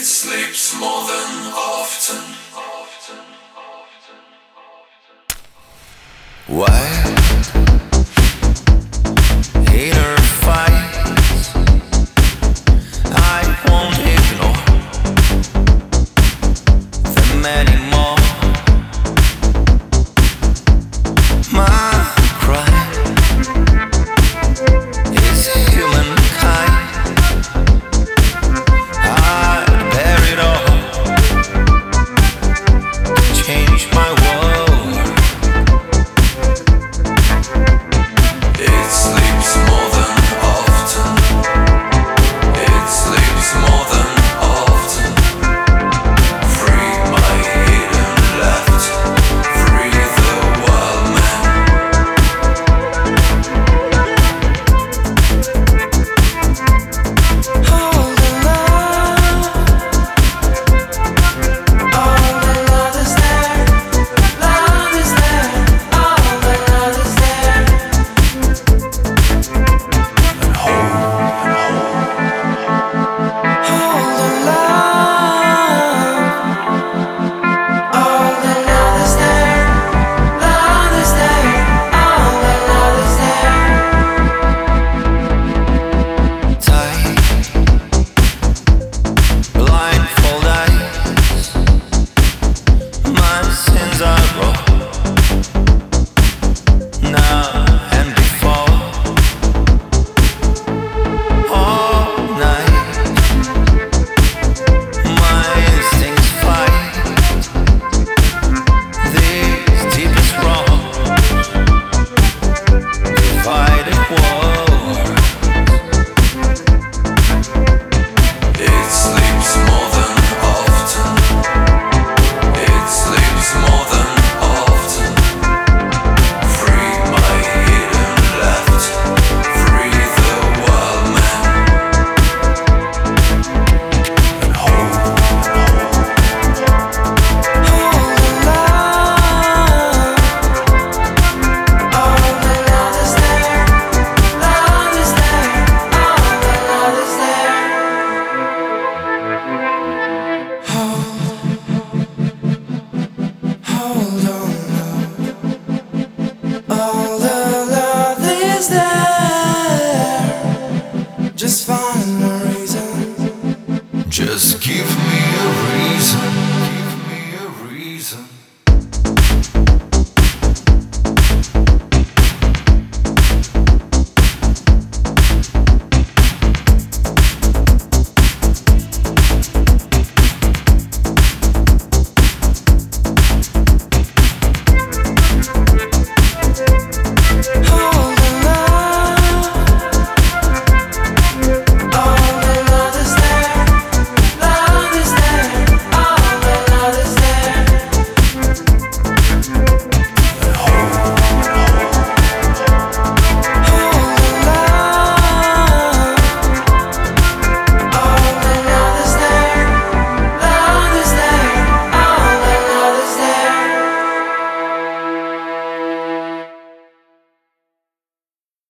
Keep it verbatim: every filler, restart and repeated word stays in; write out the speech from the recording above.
It sleeps more than often. Why? Inner fights I won't ignore them anymore. My cry is humankind. I bear it all to change my world. It sleeps more than often. It sleeps more than often. Free my hidden left. Free the wild man. All the love, all the love is there. Love is there. All the love is there. All the love, all the love is there. Love is there. All the love is there. Tight, blindfold eyes. My sins are raw. Now and before. All night, my instincts fight these deepest wrongs. Divided war. It sleeps more than often. It sleeps more than often. Free my hidden left. Free the wild man. And hold, All the love, all the love is there. Love is there. All the love is there. Hold, hold on, love. All the love is there. Just find a reason. just give me a reason.